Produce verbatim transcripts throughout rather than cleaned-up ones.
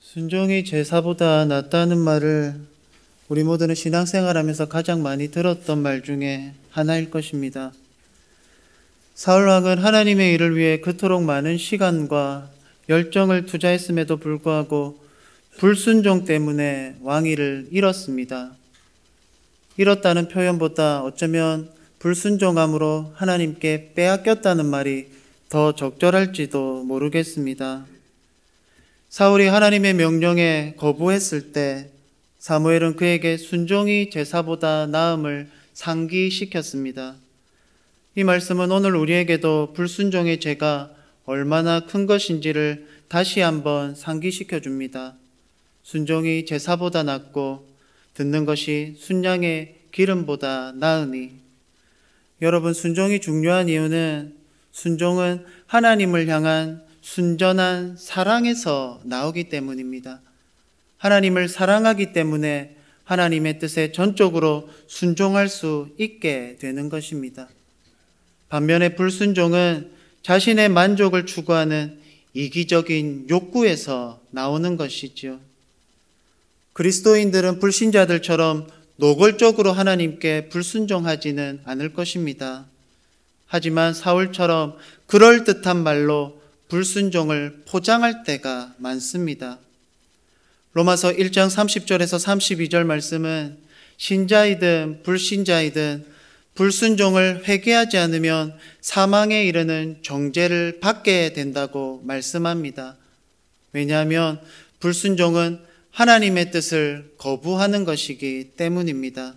순종이 제사보다 낫다는 말을 우리 모두는 신앙생활하면서 가장 많이 들었던 말 중에 하나일 것입니다. 사울왕은 하나님의 일을 위해 그토록 많은 시간과 열정을 투자했음에도 불구하고 불순종 때문에 왕위를 잃었습니다. 잃었다는 표현보다 어쩌면 불순종함으로 하나님께 빼앗겼다는 말이 더 적절할지도 모르겠습니다. 사울이 하나님의 명령에 거부했을 때 사무엘은 그에게 순종이 제사보다 나음을 상기시켰습니다. 이 말씀은 오늘 우리에게도 불순종의 죄가 얼마나 큰 것인지를 다시 한번 상기시켜 줍니다. 순종이 제사보다 낫고 듣는 것이 순양의 기름보다 나으니. 여러분, 순종이 중요한 이유는 순종은 하나님을 향한 순전한 사랑에서 나오기 때문입니다. 하나님을 사랑하기 때문에 하나님의 뜻에 전적으로 순종할 수 있게 되는 것입니다. 반면에 불순종은 자신의 만족을 추구하는 이기적인 욕구에서 나오는 것이지요. 그리스도인들은 불신자들처럼 노골적으로 하나님께 불순종하지는 않을 것입니다. 하지만 사울처럼 그럴듯한 말로 불순종을 포장할 때가 많습니다. 로마서 일 장 삼십 절에서 삼십이 절 말씀은 신자이든 불신자이든 불순종을 회개하지 않으면 사망에 이르는 정죄를 받게 된다고 말씀합니다. 왜냐하면 불순종은 하나님의 뜻을 거부하는 것이기 때문입니다.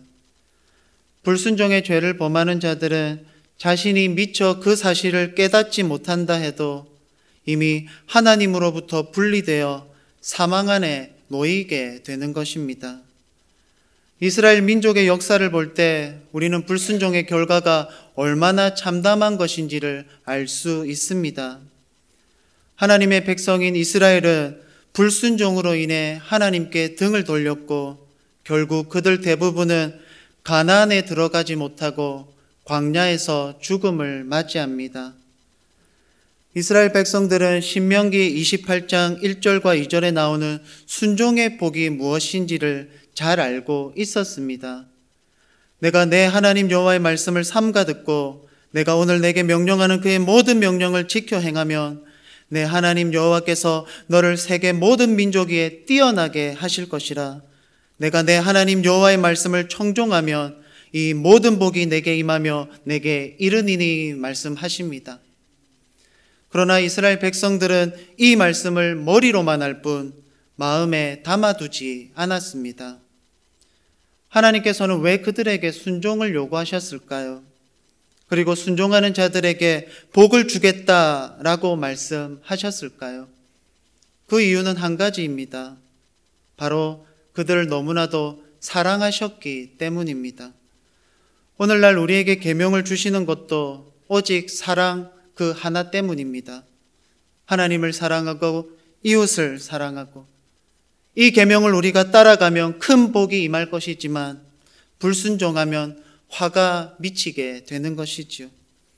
불순종의 죄를 범하는 자들은 자신이 미처 그 사실을 깨닫지 못한다 해도 이미 하나님으로부터 분리되어 사망 안에 놓이게 되는 것입니다. 이스라엘 민족의 역사를 볼 때 우리는 불순종의 결과가 얼마나 참담한 것인지를 알 수 있습니다. 하나님의 백성인 이스라엘은 불순종으로 인해 하나님께 등을 돌렸고 결국 그들 대부분은 가나안에 들어가지 못하고 광야에서 죽음을 맞이합니다. 이스라엘 백성들은 신명기 이십팔 장 일 절과 이 절에 나오는 순종의 복이 무엇인지를 잘 알고 있었습니다. 내가 내 하나님 여호와의 말씀을 삼가 듣고 내가 오늘 내게 명령하는 그의 모든 명령을 지켜 행하면 내 하나님 여호와께서 너를 세계 모든 민족 위에 뛰어나게 하실 것이라. 내가 내 하나님 여호와의 말씀을 청종하면 이 모든 복이 내게 임하며 내게 이르니니 말씀하십니다. 그러나 이스라엘 백성들은 이 말씀을 머리로만 할 뿐 마음에 담아두지 않았습니다. 하나님께서는 왜 그들에게 순종을 요구하셨을까요? 그리고 순종하는 자들에게 복을 주겠다라고 말씀하셨을까요? 그 이유는 한 가지입니다. 바로 그들을 너무나도 사랑하셨기 때문입니다. 오늘날 우리에게 계명을 주시는 것도 오직 사랑 그 하나 때문입니다. 하나님을 사랑하고 이웃을 사랑하고 이 계명을 우리가 따라가면 큰 복이 임할 것이지만 불순종하면 화가 미치게 되는 것이지요.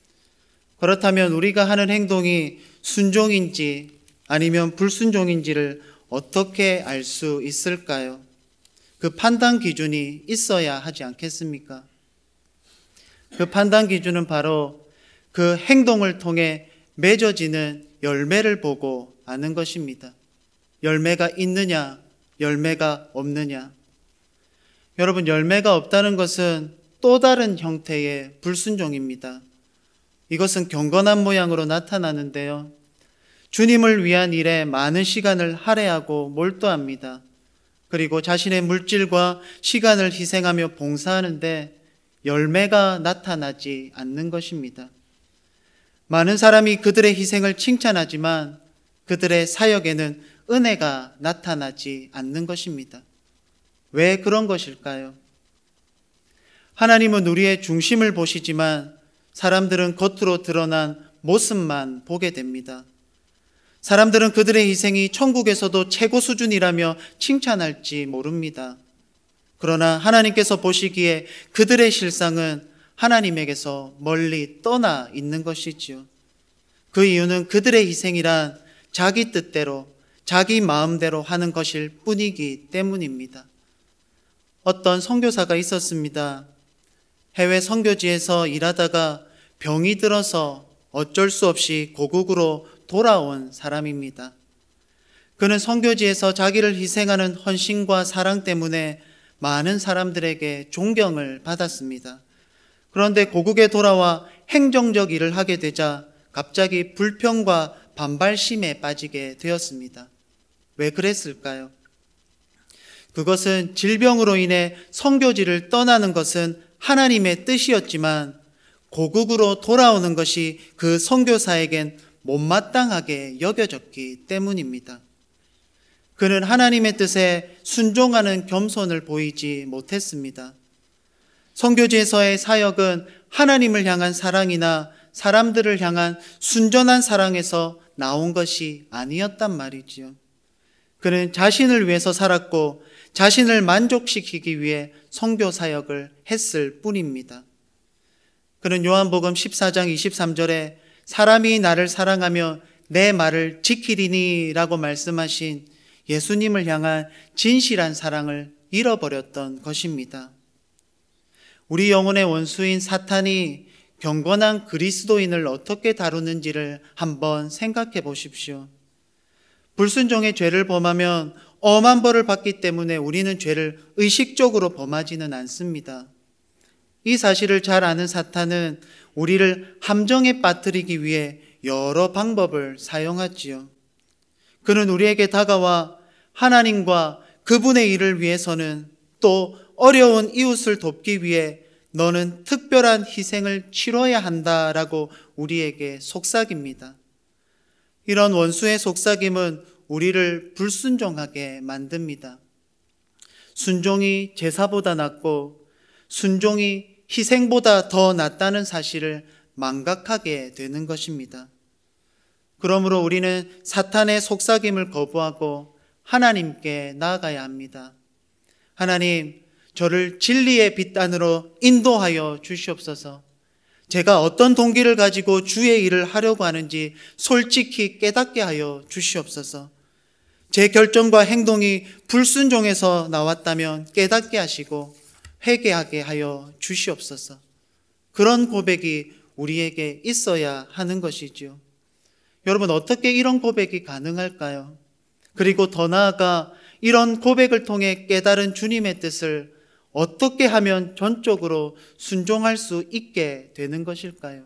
그렇다면 우리가 하는 행동이 순종인지 아니면 불순종인지를 어떻게 알 수 있을까요? 그 판단 기준이 있어야 하지 않겠습니까? 그 판단 기준은 바로 그 행동을 통해 맺어지는 열매를 보고 아는 것입니다. 열매가 있느냐, 열매가 없느냐. 여러분, 열매가 없다는 것은 또 다른 형태의 불순종입니다. 이것은 경건한 모양으로 나타나는데요. 주님을 위한 일에 많은 시간을 할애하고 몰두합니다. 그리고 자신의 물질과 시간을 희생하며 봉사하는데 열매가 나타나지 않는 것입니다. 많은 사람이 그들의 희생을 칭찬하지만 그들의 사역에는 은혜가 나타나지 않는 것입니다. 왜 그런 것일까요? 하나님은 우리의 중심을 보시지만 사람들은 겉으로 드러난 모습만 보게 됩니다. 사람들은 그들의 희생이 천국에서도 최고 수준이라며 칭찬할지 모릅니다. 그러나 하나님께서 보시기에 그들의 실상은 하나님에게서 멀리 떠나 있는 것이지요. 그 이유는 그들의 희생이란 자기 뜻대로 자기 마음대로 하는 것일 뿐이기 때문입니다. 어떤 선교사가 있었습니다. 해외 선교지에서 일하다가 병이 들어서 어쩔 수 없이 고국으로 돌아온 사람입니다. 그는 선교지에서 자기를 희생하는 헌신과 사랑 때문에 많은 사람들에게 존경을 받았습니다. 그런데 고국에 돌아와 행정적 일을 하게 되자 갑자기 불평과 반발심에 빠지게 되었습니다. 왜 그랬을까요? 그것은 질병으로 인해 선교지를 떠나는 것은 하나님의 뜻이었지만 고국으로 돌아오는 것이 그 선교사에겐 못마땅하게 여겨졌기 때문입니다. 그는 하나님의 뜻에 순종하는 겸손을 보이지 못했습니다. 선교지에서의 사역은 하나님을 향한 사랑이나 사람들을 향한 순전한 사랑에서 나온 것이 아니었단 말이지요. 그는 자신을 위해서 살았고 자신을 만족시키기 위해 선교 사역을 했을 뿐입니다. 그는 요한복음 십사 장 이십삼 절에 사람이 나를 사랑하며 내 말을 지키리니 라고 말씀하신 예수님을 향한 진실한 사랑을 잃어버렸던 것입니다. 우리 영혼의 원수인 사탄이 경건한 그리스도인을 어떻게 다루는지를 한번 생각해 보십시오. 불순종의 죄를 범하면 엄한 벌을 받기 때문에 우리는 죄를 의식적으로 범하지는 않습니다. 이 사실을 잘 아는 사탄은 우리를 함정에 빠뜨리기 위해 여러 방법을 사용하지요. 그는 우리에게 다가와 하나님과 그분의 일을 위해서는 또 어려운 이웃을 돕기 위해 너는 특별한 희생을 치러야 한다라고 우리에게 속삭입니다. 이런 원수의 속삭임은 우리를 불순종하게 만듭니다. 순종이 제사보다 낫고 순종이 희생보다 더 낫다는 사실을 망각하게 되는 것입니다. 그러므로 우리는 사탄의 속삭임을 거부하고 하나님께 나아가야 합니다. 하나님, 저를 진리의 빛 안으로 인도하여 주시옵소서. 제가 어떤 동기를 가지고 주의 일을 하려고 하는지 솔직히 깨닫게 하여 주시옵소서. 제 결정과 행동이 불순종에서 나왔다면 깨닫게 하시고 회개하게 하여 주시옵소서. 그런 고백이 우리에게 있어야 하는 것이지요. 여러분, 어떻게 이런 고백이 가능할까요? 그리고 더 나아가 이런 고백을 통해 깨달은 주님의 뜻을 어떻게 하면 전적으로 순종할 수 있게 되는 것일까요?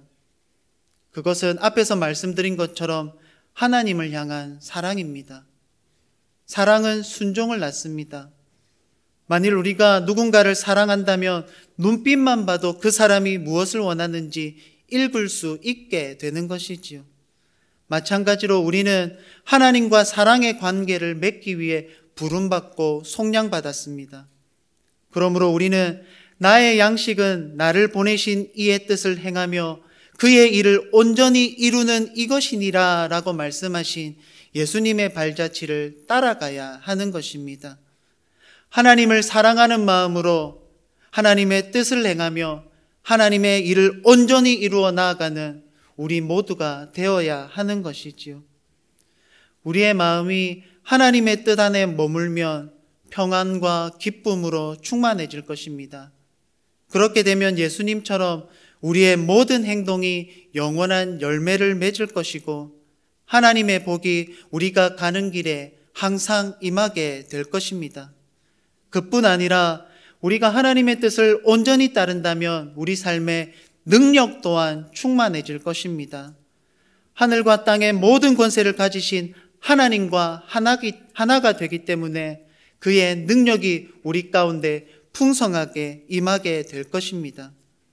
그것은 앞에서 말씀드린 것처럼 하나님을 향한 사랑입니다. 사랑은 순종을 낳습니다. 만일 우리가 누군가를 사랑한다면 눈빛만 봐도 그 사람이 무엇을 원하는지 읽을 수 있게 되는 것이지요. 마찬가지로 우리는 하나님과 사랑의 관계를 맺기 위해 부름받고 속량받았습니다. 그러므로 우리는 나의 양식은 나를 보내신 이의 뜻을 행하며 그의 일을 온전히 이루는 이것이니라 라고 말씀하신 예수님의 발자취를 따라가야 하는 것입니다. 하나님을 사랑하는 마음으로 하나님의 뜻을 행하며 하나님의 일을 온전히 이루어 나아가는 우리 모두가 되어야 하는 것이지요. 우리의 마음이 하나님의 뜻 안에 머물면 평안과 기쁨으로 충만해질 것입니다. 그렇게 되면 예수님처럼 우리의 모든 행동이 영원한 열매를 맺을 것이고 하나님의 복이 우리가 가는 길에 항상 임하게 될 것입니다. 그뿐 아니라 우리가 하나님의 뜻을 온전히 따른다면 우리 삶의 능력 또한 충만해질 것입니다. 하늘과 땅의 모든 권세를 가지신 하나님과 하나기, 하나가 되기 때문에 그의 능력이 우리 가운데 풍성하게 임하게 될 것입니다.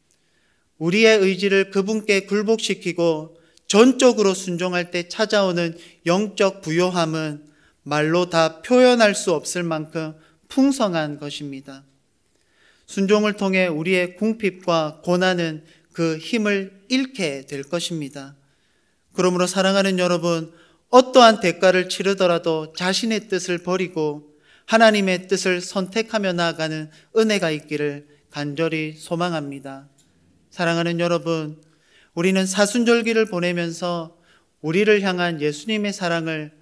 우리의 의지를 그분께 굴복시키고 전적으로 순종할 때 찾아오는 영적 부요함은 말로 다 표현할 수 없을 만큼 풍성한 것입니다. 순종을 통해 우리의 궁핍과 고난은 그 힘을 잃게 될 것입니다. 그러므로 사랑하는 여러분, 어떠한 대가를 치르더라도 자신의 뜻을 버리고 하나님의 뜻을 선택하며 나아가는 은혜가 있기를 간절히 소망합니다. 사랑하는 여러분, 우리는 사순절기를 보내면서 우리를 향한 예수님의 사랑을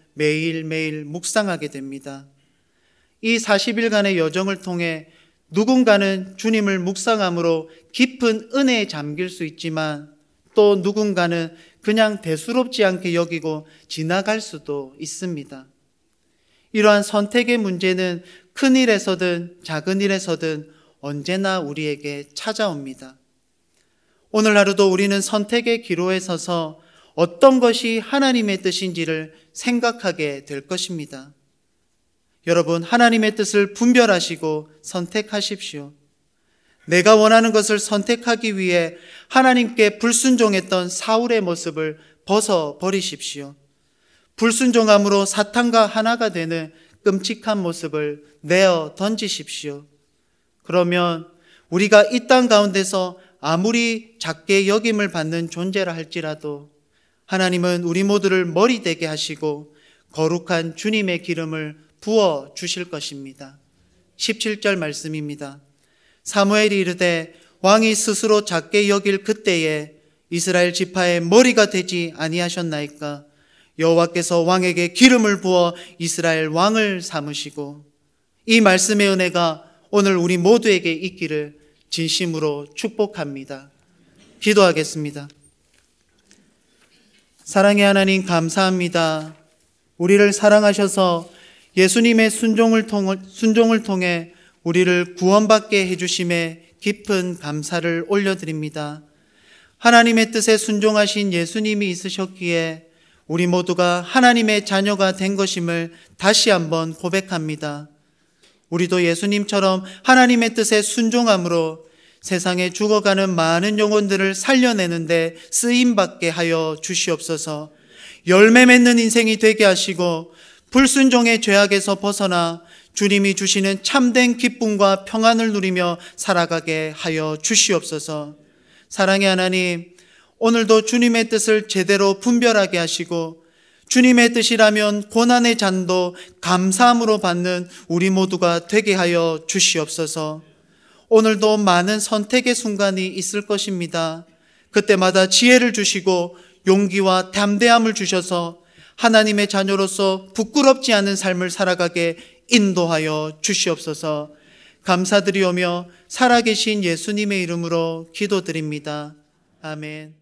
매일매일 묵상하게 됩니다. 이 사십 일간의 여정을 통해 누군가는 주님을 묵상함으로 깊은 은혜에 잠길 수 있지만 또 누군가는 그냥 대수롭지 않게 여기고 지나갈 수도 있습니다. 이러한 선택의 문제는 큰 일에서든 작은 일에서든 언제나 우리에게 찾아옵니다. 오늘 하루도 우리는 선택의 기로에 서서 어떤 것이 하나님의 뜻인지를 생각하게 될 것입니다. 여러분, 하나님의 뜻을 분별하시고 선택하십시오. 내가 원하는 것을 선택하기 위해 하나님께 불순종했던 사울의 모습을 벗어버리십시오. 불순종함으로 사탄과 하나가 되는 끔찍한 모습을 내어 던지십시오. 그러면 우리가 이 땅 가운데서 아무리 작게 여김을 받는 존재라 할지라도 하나님은 우리 모두를 머리 되게 하시고 거룩한 주님의 기름을 부어 주실 것입니다. 십칠 절 말씀입니다. 사무엘이 이르되 왕이 스스로 작게 여길 그때에 이스라엘 지파의 머리가 되지 아니하셨나이까? 여호와께서 왕에게 기름을 부어 이스라엘 왕을 삼으시고. 이 말씀의 은혜가 오늘 우리 모두에게 있기를 진심으로 축복합니다. 기도하겠습니다. 사랑의 하나님, 감사합니다. 우리를 사랑하셔서 예수님의 순종을 통해, 순종을 통해 우리를 구원받게 해주심에 깊은 감사를 올려드립니다. 하나님의 뜻에 순종하신 예수님이 있으셨기에 우리 모두가 하나님의 자녀가 된 것임을 다시 한번 고백합니다. 우리도 예수님처럼 하나님의 뜻에 순종함으로 세상에 죽어가는 많은 영혼들을 살려내는데 쓰임받게 하여 주시옵소서. 열매 맺는 인생이 되게 하시고 불순종의 죄악에서 벗어나 주님이 주시는 참된 기쁨과 평안을 누리며 살아가게 하여 주시옵소서. 사랑의 하나님, 오늘도 주님의 뜻을 제대로 분별하게 하시고 주님의 뜻이라면 고난의 잔도 감사함으로 받는 우리 모두가 되게 하여 주시옵소서. 오늘도 많은 선택의 순간이 있을 것입니다. 그때마다 지혜를 주시고 용기와 담대함을 주셔서 하나님의 자녀로서 부끄럽지 않은 삶을 살아가게 인도하여 주시옵소서. 감사드리오며 살아계신 예수님의 이름으로 기도드립니다. 아멘.